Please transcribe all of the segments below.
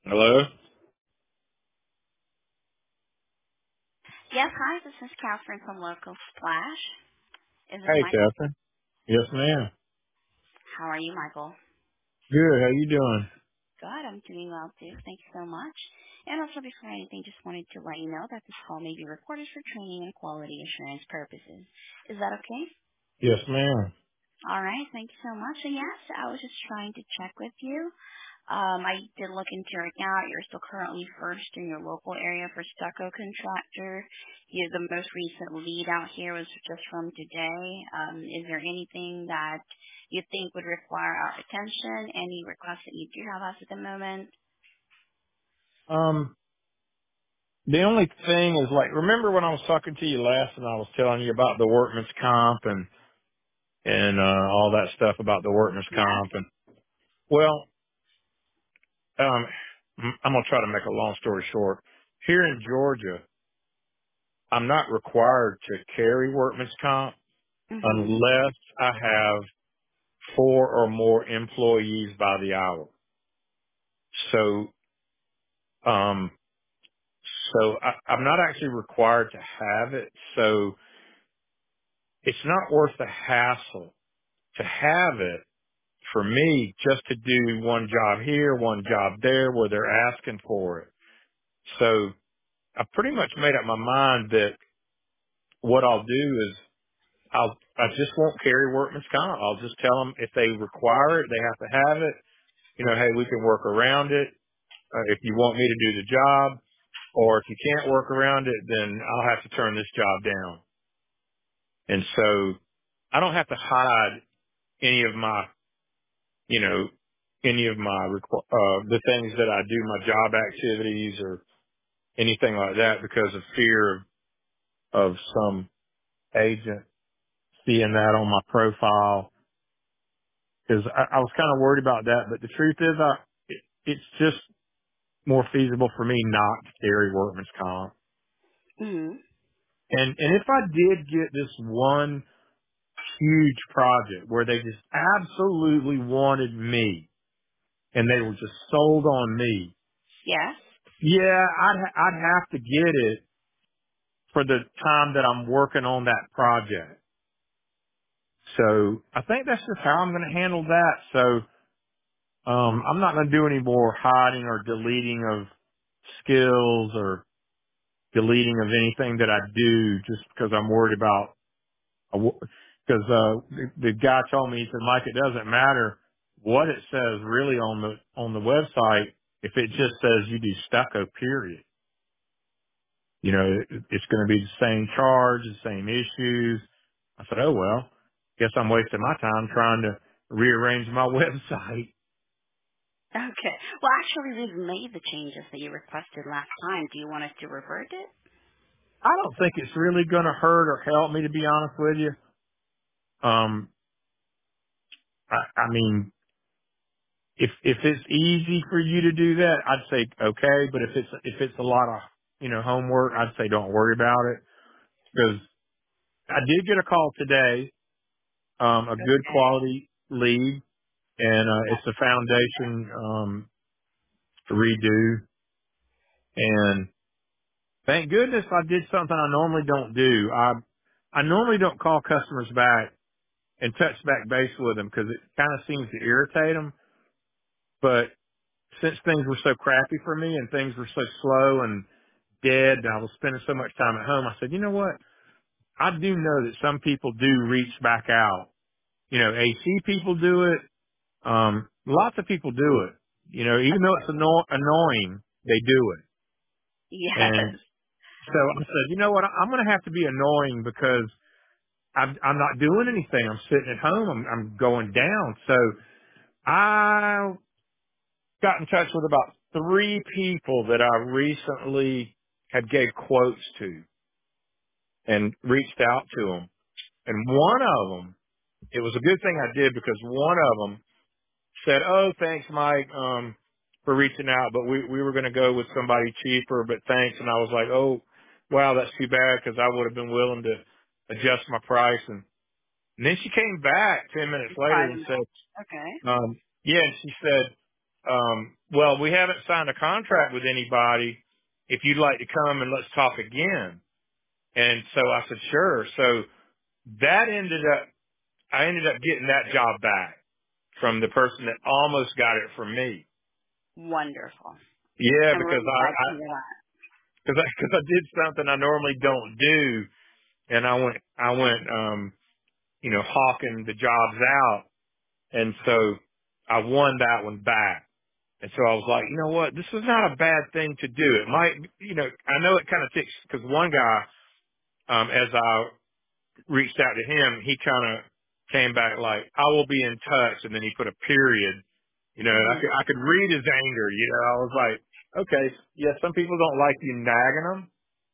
Hello? Yes, hi, this is Catherine from Local Splash. Is this Hey, Michael? Catherine. Yes, ma'am. How are you, Michael? Good. How you doing? Good, I'm doing well too. Thank you so much. And also before anything, just wanted to let you know that this call may be recorded for training and quality assurance purposes. Is that okay? Yes, ma'am. All right, thank you so much. And yes, I was just trying to check with you. I did look into your account. You're still currently first in your local area for stucco contractor. The most recent lead out here was just from today. Is there anything that you think would require our attention? Any requests that you do have us at the moment? Um, the only thing is like, remember when I was talking to you last and I was telling you about the workman's comp and all that stuff about the workman's Yes. comp and, well, um, I'm going to try to make a long story short. Here in Georgia, I'm not required to carry workman's comp Mhm. unless I have 4 or more employees by the hour. So, um, I'm not actually required to have it. So it's not worth the hassle to have it for me just to do one job here, one job there where they're asking for it. So I pretty much made up my mind that what I'll do is I just won't carry workman's comp. I'll just tell them if they require it, they have to have it. You know, hey, we can work around it. If you want me to do the job, or if you can't work around it, then I'll have to turn this job down. And so I don't have to hide any of my, you know, any of my, the things that I do, my job activities or anything like that because of fear of some agent seeing that on my profile. Cause I was kind of worried about that, but the truth is it's just more feasible for me not to carry workman's comp. Mhm. And if I did get this one huge project where they just absolutely wanted me, and they were just sold on me. Yes. Yeah, I'd have to get it for the time that I'm working on that project. So I think that's just how I'm going to handle that. So I'm not going to do any more hiding or deleting of skills or deleting of anything that I do just because I'm worried about. Because the guy told me, he said, Mike, it doesn't matter what it says really on the website if it just says you do stucco, period. You know, it's going to be the same charge, the same issues. I said, oh, well, guess I'm wasting my time trying to rearrange my website. Okay. Well, actually, we've made the changes that you requested last time. Do you want us to revert it? I don't think it's really going to hurt or help me, to be honest with you. Um, I mean, if it's easy for you to do that, I'd say okay. But if it's a lot of, homework, I'd say don't worry about it because I did get a call today, a good Okay. quality lead and, it's a foundation, redo. And thank goodness I did something I normally don't do. I normally don't call customers back and touch back base with them because it kind of seems to irritate them. But since things were so crappy for me and things were so slow and dead and I was spending so much time at home, I said, you know what? I do know that some people do reach back out. You know, AC people do it. Lots of people do it. You know, even though it's annoying, they do it. And Yes. so I said, you know what? I'm going to have to be annoying because I'm not doing anything. I'm sitting at home. I'm going down. So I got in touch with about 3 people that I recently had gave quotes to and reached out to them. And one of them, it was a good thing I did because one of them said, oh, thanks, Mike, for reaching out, but we were going to go with somebody cheaper, but thanks. And I was like, oh, wow, that's too bad because I would have been willing to adjust my price. And then she came back 10 minutes later and Fine. said, Okay. yeah, and she said, well, we haven't signed a contract with anybody. If you'd like to come and let's talk again. And so I said, sure. So that I ended up getting that job back from the person that almost got it from me. Wonderful. Yeah, I'm because really glad to hear that. cause I did something I normally don't do. And hawking the jobs out. And so I won that one back. And so I was like, you know what? This is not a bad thing to do. It might, I know it kind of ticks because one guy, as I reached out to him, he kind of came back like, I will be in touch. And then he put a period, and Hmm. I could read his anger, I was like, okay, yeah, some people don't like you nagging them,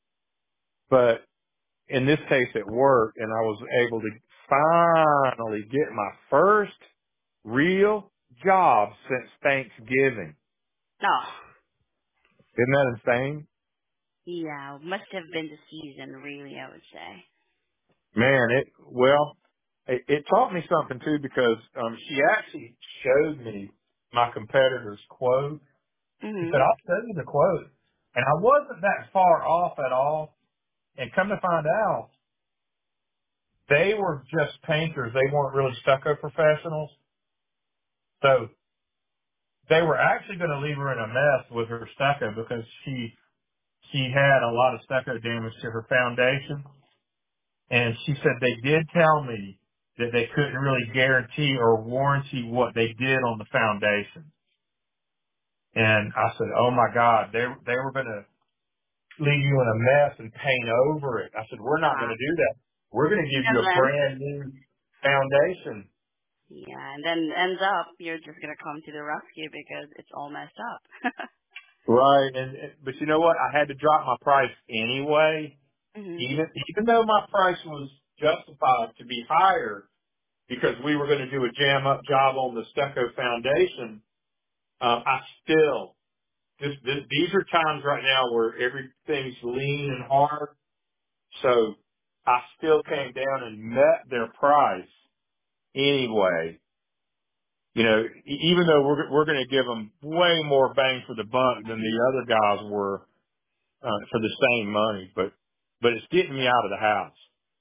but in this case it worked and I was able to finally get my first real job since Thanksgiving. Oh, Isn't that insane? yeah. Must have been the season, really, I would say. Man, it taught me something too because she actually showed me my competitor's quote. She said, Hmm. I'll show you the quote. And I wasn't that far off at all. And come to find out, they were just painters. They weren't really stucco professionals. So they were actually going to leave her in a mess with her stucco because she had a lot of stucco damage to her foundation. And she said they did tell me that they couldn't really guarantee or warranty what they did on the foundation. And I said, oh my God, they were going to leave you in a mess and paint over it. I said, we're not going Uh, to do that. We're going to give you and a then, brand new foundation. yeah, and then ends up you're just gonna come to the rescue because it's all messed up. Right. But you know what? I had to drop my price anyway, Hmm. even though my price was justified to be higher because we were going to do a jam up job on the stucco foundation. I still, these are times right now where everything's lean and hard. So I still came down and met their price anyway. Even though we're going to give them way more bang for the buck than the other guys were for the same money, but it's getting me out of the house.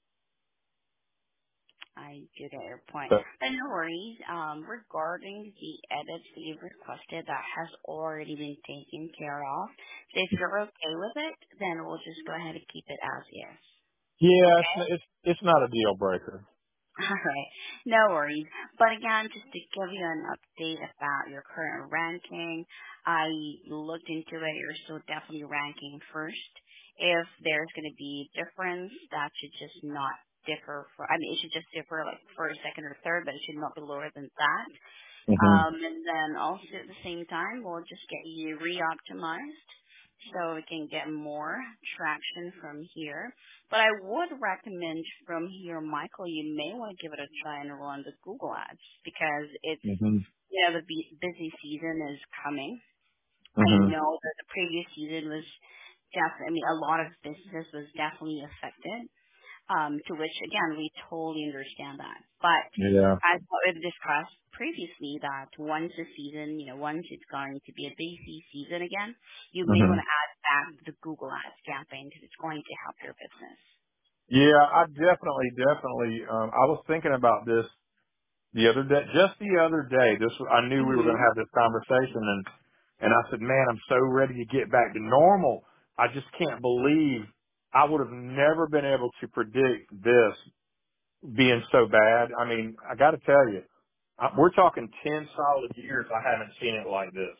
I do get your point. But But no worries. Regarding the edits that you've requested, that has already been taken care of. So if you're okay with it, then we'll just go ahead and keep it as is. yeah, Okay? it's not a deal breaker. All right. No worries. But again, just to give you an update about your current ranking, I looked into it. You're still definitely ranking first. If there's going to be difference, that should just not differ it should just differ like first, second, or third, but it should not be lower than that. Hmm. And then also at the same time, we'll just get you re-optimized so we can get more traction from here. But I would recommend from here, Michael, you may want to give it a try and run the Google ads because it's, Hmm. the busy season is coming. I Hmm. know that the previous season was definitely, a lot of businesses was definitely affected, to which again we totally understand that. But Yeah. as what we've discussed previously, that once the season, once it's going to be a busy season again, you may Hmm. want to add back the Google Ads campaign because it's going to help your business. Yeah, I definitely. I was thinking about this the other day, just the other day. I knew we were going Hmm. to have this conversation, and I said, man, I'm so ready to get back to normal. I just can't believe I would have never been able to predict this being so bad. I mean, I got to tell you, we're talking 10 solid years. I haven't seen it like this.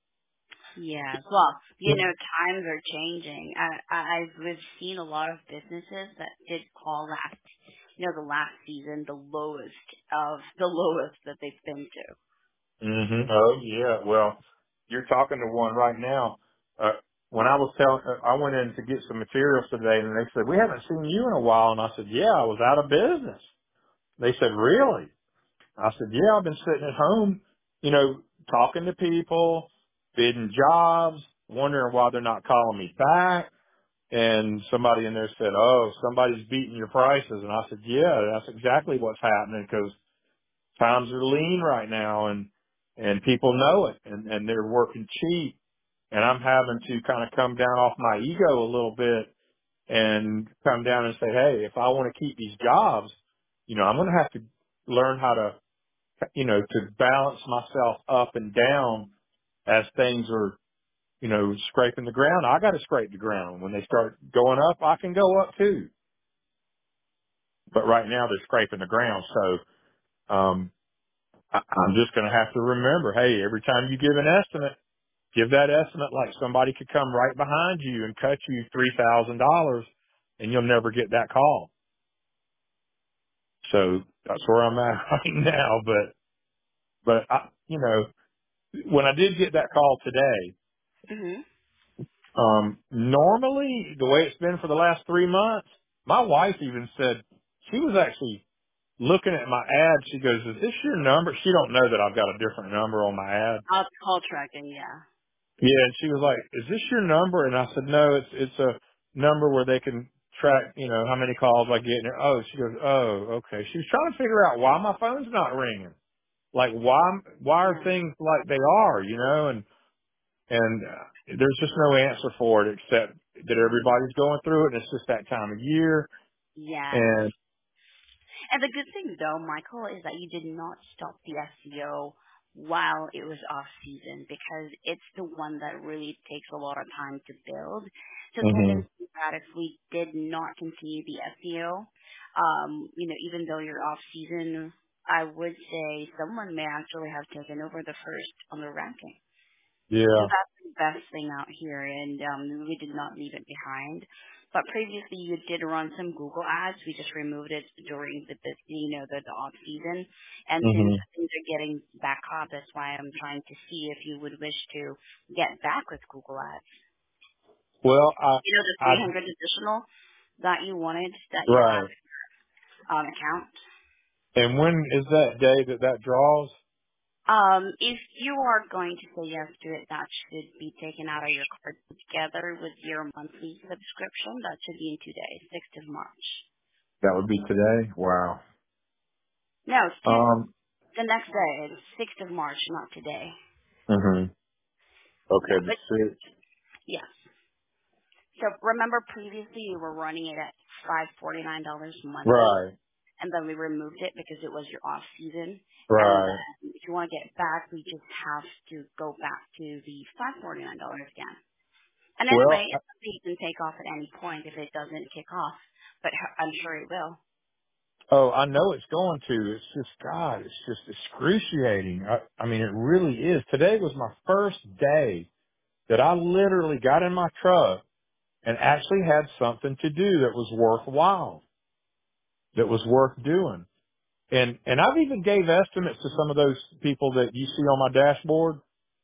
Yes. Well, times are changing. We've seen a lot of businesses that did call the last season the lowest of the lowest that they've been to. Hmm. Oh yeah. Well, you're talking to one right now. When I went in to get some materials today and they said, we haven't seen you in a while. And I said, yeah, I was out of business. They said, really? I said, yeah, I've been sitting at home, talking to people, bidding jobs, wondering why they're not calling me back. And somebody in there said, oh, somebody's beating your prices. And I said, yeah, that's exactly what's happening because times are lean right now. and people know it, and they're working cheap, and I'm having to kind of come down off my ego a little bit and come down and say, hey, if I want to keep these jobs, I'm going to have to learn how to, to balance myself up and down as things are, scraping the ground. I got to scrape the ground. When they start going up, I can go up too. But right now they're scraping the ground. So, I'm just going to have to remember, hey, every time you give an estimate, give that estimate like somebody could come right behind you and cut you $3,000 and you'll never get that call. So that's where I'm at right now. But when I did get that call today, Mhm. normally the way it's been for the last 3 months, my wife even said she was actually looking at my ad. She goes, is this your number? She don't know that I've got a different number on my ad. Call tracking, yeah. Yeah. And she was like, is this your number? And I said, no, it's a number where they can track, how many calls I get. And oh, she goes, oh, okay. She was trying to figure out why my phone's not ringing. Like why are Yeah. things like they are, and there's just no answer for it except that everybody's going through it and it's just that time of year. Yes. And And the good thing though, Michael, is that you did not stop the SEO while it was off season because it's the one that really takes a lot of time to build. So mhm. technically that if we did not continue the SEO, even though you're off season, I would say someone may actually have taken over the first on the ranking. So Yeah. that's the best thing out here, and we did not leave it behind. But previously, you did run some Google ads. We just removed it during the off season. And since Mhm. things are getting back up, that's why I'm trying to see if you would wish to get back with Google ads. Well, The I 300 additional that you wanted that you have right. on account. And when is that day that draws? If you are going to say yes to it, that should be taken out of your card together with your monthly subscription. That should be in 2 days, 6th of March. That would be today. Wow. No, Um. the next day. It's 6th of March, not today. Mhm. Yeah, Okay. The but sixth. yes. So remember previously you were running it at $549 monthly, Right. and then we removed it because it was your off season. And Right. then if you want to get it back, we just have to go back to the $549 again. And anyway, Well. it's something you can take off at any point if it doesn't kick off, but I'm sure it will. Oh, I know it's going to. It's just God. It's just excruciating. I mean, it really is. Today was my first day that I literally got in my truck and actually had something to do that was worthwhile, that was worth doing. And I've even gave estimates to some of those people that you see on my dashboard.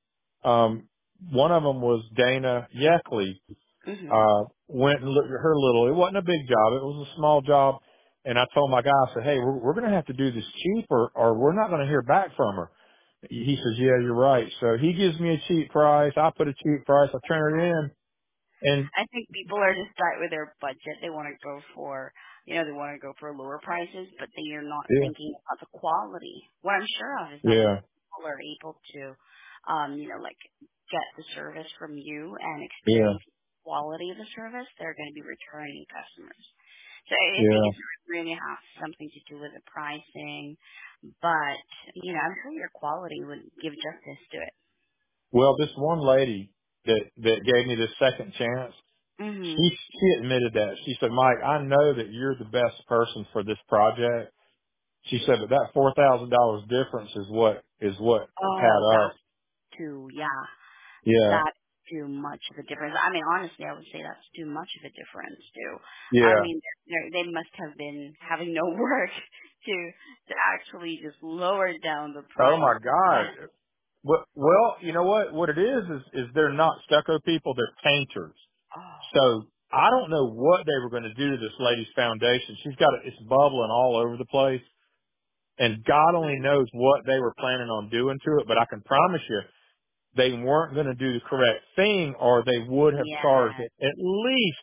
One of them was Dana Yeckley. Mhm. Went and looked at her little. It wasn't a big job. It was a small job. And I told my guy, I said, hey, we're going to have to do this cheap or we're not going to hear back from her. He says, yeah, you're right. So he gives me a cheap price. I put a cheap price. I turn it in and I think people are just tight with their budget. They want to go for, they want to go for lower prices, but they are not yeah, thinking about the quality. What I'm sure of is that when yeah, people are able to, like get the service from you and yeah, experience the quality of the service, they're going to be returning customers. So I think yeah. it's really has something to do with the pricing, but I'm sure your quality would give justice to it. Well, this one lady that gave me this second chance, Mhm. she admitted that. She said, Mike, I know that you're the best person for this project. She said, but that $4,000 difference is what Oh, had us. that's too, yeah. Yeah, That's too much of a difference. I mean, honestly, I would say that's too much of a difference too. I yeah. mean, they must have been having no work to actually just lower down the Oh price. my God. Well, you know what? What it is they're not stucco people. They're painters. Oh, So I don't know what they were going to do to this lady's foundation. She's got it's bubbling all over the place. And God only knows what they were planning on doing to it, but I can promise you they weren't going to do the correct thing or they would have charged yeah, it at least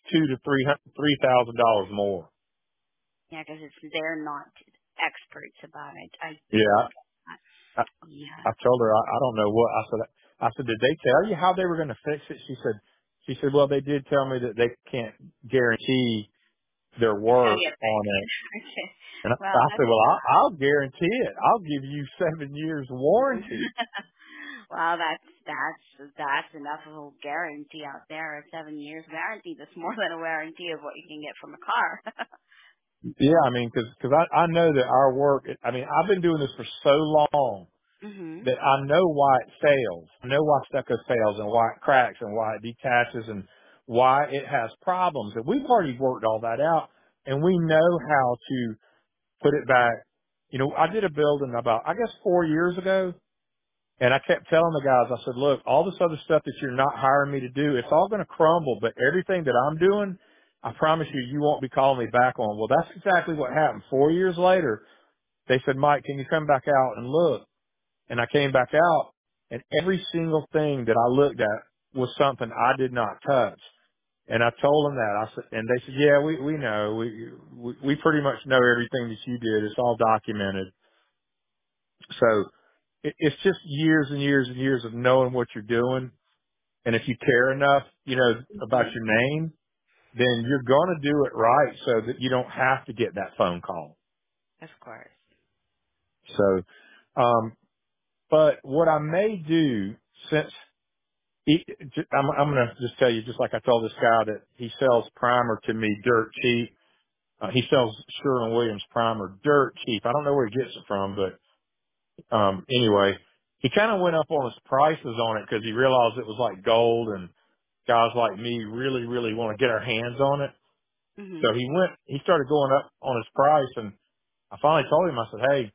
$3,000 more. yeah, because they're not experts about it. I Yeah. totally get that. I, Yeah. I told her, I don't know what, I said, did they tell you how they were going to fix it? She said, well, they did tell me that they can't guarantee their It's gonna work get on it. fixed. Okay. And Well, I said, that's well, I'll guarantee it. I'll give you 7 years warranty. well, that's enough of a guarantee out there. A 7 years warranty. That's more than a warranty of what you can get from a car. Yeah, I mean, cause I know that our work, I mean, I've been doing this for so long Mhm. that I know why it fails. I know why stucco fails and why it cracks and why it detaches and why it has problems. And we've already worked all that out and we know how to put it back. You know, I did a building about, I guess 4 years ago. And I kept telling the guys, I said, look, all this other stuff that you're not hiring me to do, it's all going to crumble, but everything that I'm doing, I promise you, you won't be calling me back on. Well, that's exactly what happened. 4 years later, they said, Mike, can you come back out and look? And I came back out and every single thing that I looked at was something I did not touch. And I told them that. I said, and they said, yeah, we know. We pretty much know everything that you did. It's all documented. So it's just years and years and years of knowing what you're doing. And if you care enough, you know, about Mhm. your name, then you're going to do it right so that you don't have to get that phone call. Of course. So, but what I may do since I'm going to just tell you, just like I told this guy that he sells primer to me dirt cheap. He sells Sherwin-Williams primer dirt cheap. I don't know where he gets it from, but anyway, he kind of went up on his prices on it because he realized it was like gold and guys like me really, really want to get our hands on it. Mhm. So he started going up on his price and I finally told him, I said, hey,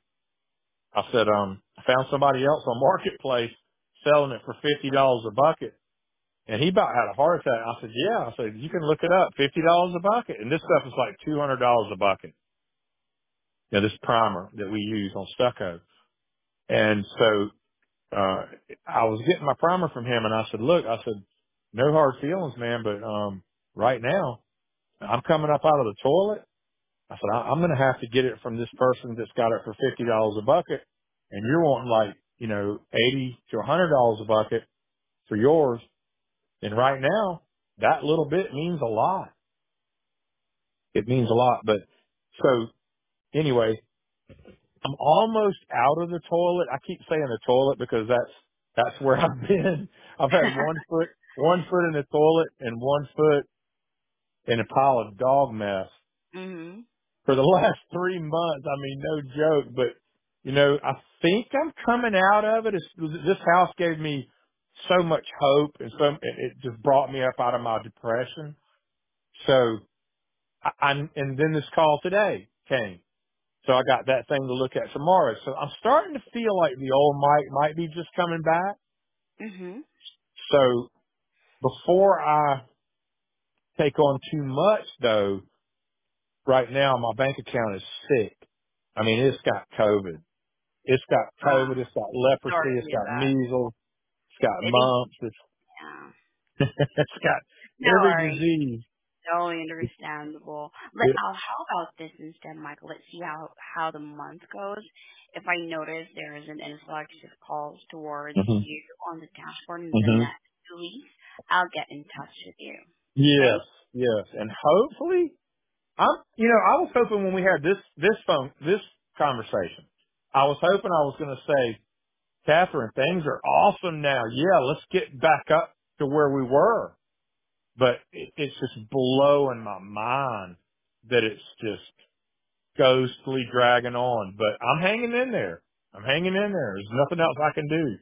I found somebody else on Marketplace selling it for $50 a bucket. And he about had a heart attack. I said, yeah. I said, you can look it up, $50 a bucket. And this stuff is like $200 a bucket. You know, this primer that we use on stucco. And so I was getting my primer from him and I said, look, I said, no hard feelings, man, but, right now I'm coming up out of the toilet. I said, I'm going to have to get it from this person that's got it for $50 a bucket. And you're wanting like, you know, 80 to $100 a bucket for yours. And right now that little bit means a lot. It means a lot. But so anyway, I'm almost out of the toilet. I keep saying the toilet because that's where I've been. I've had one foot in the toilet and one foot in a pile of dog mess mhm. for the last 3 months. I mean, no joke, but you know, I think I'm coming out of it. This house gave me so much hope and it just brought me up out of my depression. So and then this call today came. So I got that thing to look at tomorrow. So I'm starting to feel like the old Mike might be just coming back. Mhm. So before I take on too much though, right now my bank account is sick. I mean, it's got COVID. It's got COVID. Ah, It's got sorry leprosy. to It's hear got that. measles. It's got I think mumps. yeah. It's got No every worries. disease. Totally understandable. It, How about this instead, Michael? Let's see how the month goes. If I notice there is an influx of calls towards hmm you on the dashboard in the hmm next 2 weeks, I'll get in touch with you. Okay? Yes, yes. And hopefully I was hoping when we had this conversation, I was hoping I was going to say, Catherine, things are awesome now. Yeah, let's get back up to where we were. But it's just blowing my mind that it's just ghostly dragging on. But I'm hanging in there. I'm hanging in there. There's nothing else I can do.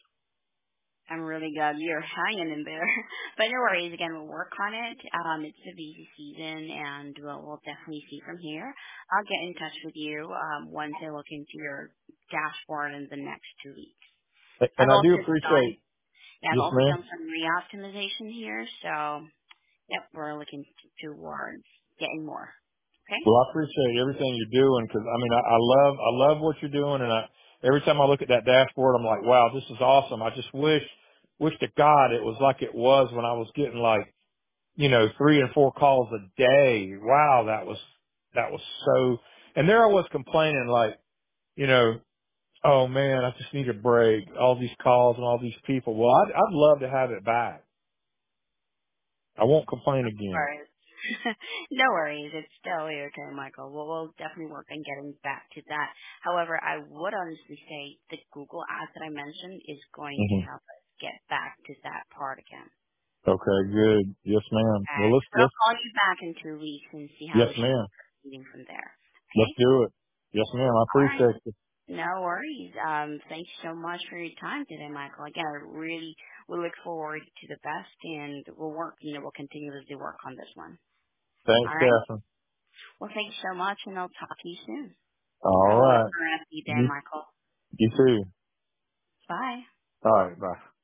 I'm really glad you're hanging in there. But no worries, again, we'll work on it. It's the busy season, and we'll definitely see from here. I'll get in touch with you once I look into your dashboard in the next 2 weeks. And I've I do also done, appreciate, yeah, I've yes also ma'am. done some re-optimization here, so yep, we're looking towards getting more. Okay? Well, I appreciate everything you're doing because I mean, I love what you're doing. And every time I look at that dashboard, I'm like, wow, this is awesome. I just wish to God it was like it was when I was getting like, you know, 3 and 4 calls a day. Wow. That was so, and there I was complaining like, you know, Oh man, I just need a break. All these calls and all these people. Well, I'd love to have it back. I won't complain again. worries. No worries. It's totally okay, Michael. We'll definitely work on getting back to that. However, I would honestly say the Google ads that I mentioned is going to Hmm. help us get back to that part again. Okay, good. Yes, ma'am. Okay. Well, But I'll call you back in 2 weeks and see how yes, we should ma'am. be proceeding from there. Okay? Let's do it. Yes, ma'am. I All right. appreciate it. No worries. Thanks so much for your time today, Michael. Again, I really we look forward to the best, and we'll continuously work on this one. Thanks, All right. Catherine. Well, thanks so much, and I'll talk to you soon. All Have a right. wonderful rest of your day, You, Michael. you too. Bye. All right. Bye.